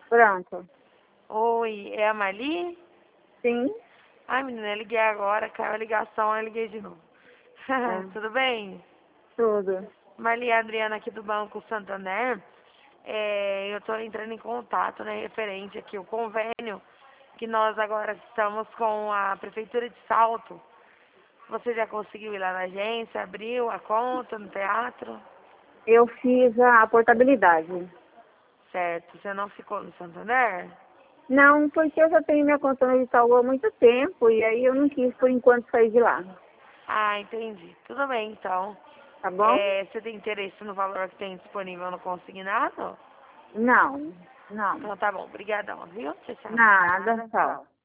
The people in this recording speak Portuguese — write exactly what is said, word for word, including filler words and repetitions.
Pronto. Oi, é a Marli? Sim. Ai, menina, eu liguei agora, caiu a ligação, eu liguei de novo. É, Tudo bem? tudo. Marli, a Adriana aqui do Banco Santander. É, eu tô entrando em contato, né, referente aqui o convênio que nós agora estamos com a Prefeitura de Salto. Você já conseguiu ir lá na agência, abriu a conta no teatro? Eu fiz a portabilidade. Certo, você não ficou no Santander? Não, porque eu já tenho minha conta no Itaú há muito tempo e aí eu não quis, por enquanto, sair de lá. Ah, entendi. Tudo bem, então. Tá bom? É, você tem interesse no valor que tem disponível no consignado? Não, não. Então tá bom, obrigadão, viu? Tchau, tchau. Nada, tchau.